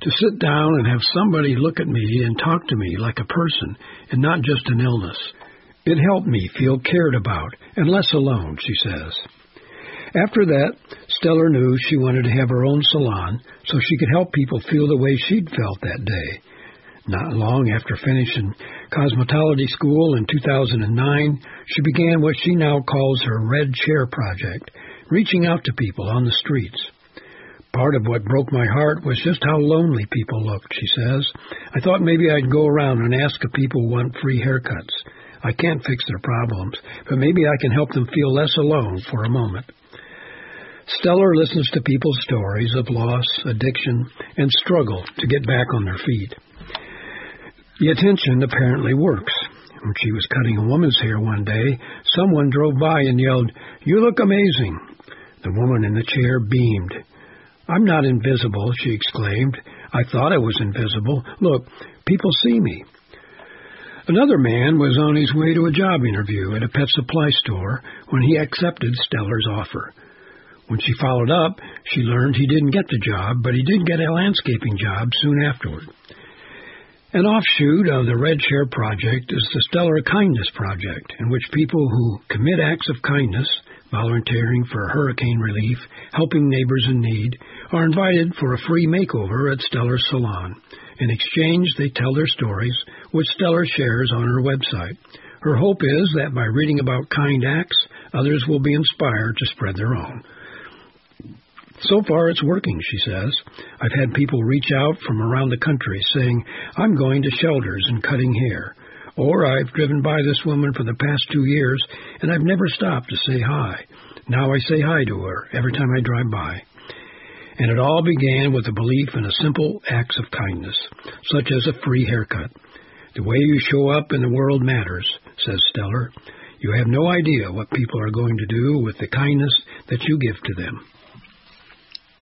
to sit down and have somebody look at me and talk to me like a person and not just an illness. It helped me feel cared about and less alone, she says. After that, Stellar knew she wanted to have her own salon so she could help people feel the way she'd felt that day. Not long after finishing cosmetology school in 2009, she began what she now calls her Red Chair Project, reaching out to people on the streets. Part of what broke my heart was just how lonely people looked, she says. I thought maybe I'd go around and ask if people want free haircuts. I can't fix their problems, but maybe I can help them feel less alone for a moment. Stellar listens to people's stories of loss, addiction, and struggle to get back on their feet. The attention apparently works. When she was cutting a woman's hair one day, someone drove by and yelled, "You look amazing." The woman in the chair beamed. "I'm not invisible," she exclaimed. "I thought I was invisible. Look, people see me." Another man was on his way to a job interview at a pet supply store when he accepted Stellar's offer. When she followed up, she learned he didn't get the job, but he did get a landscaping job soon afterward. An offshoot of the Red Chair Project is the Stellar Kindness Project, in which people who commit acts of kindness, volunteering for hurricane relief, helping neighbors in need, are invited for a free makeover at Stellar's salon. In exchange, they tell their stories, which Stellar shares on her website. Her hope is that by reading about kind acts, others will be inspired to spread their own. So far, it's working, she says. I've had people reach out from around the country saying, "I'm going to shelters and cutting hair." Or, "I've driven by this woman for the past 2 years, and I've never stopped to say hi. Now I say hi to her every time I drive by." And it all began with a belief in a simple acts of kindness, such as a free haircut. The way you show up in the world matters, says Stellar. You have no idea what people are going to do with the kindness that you give to them.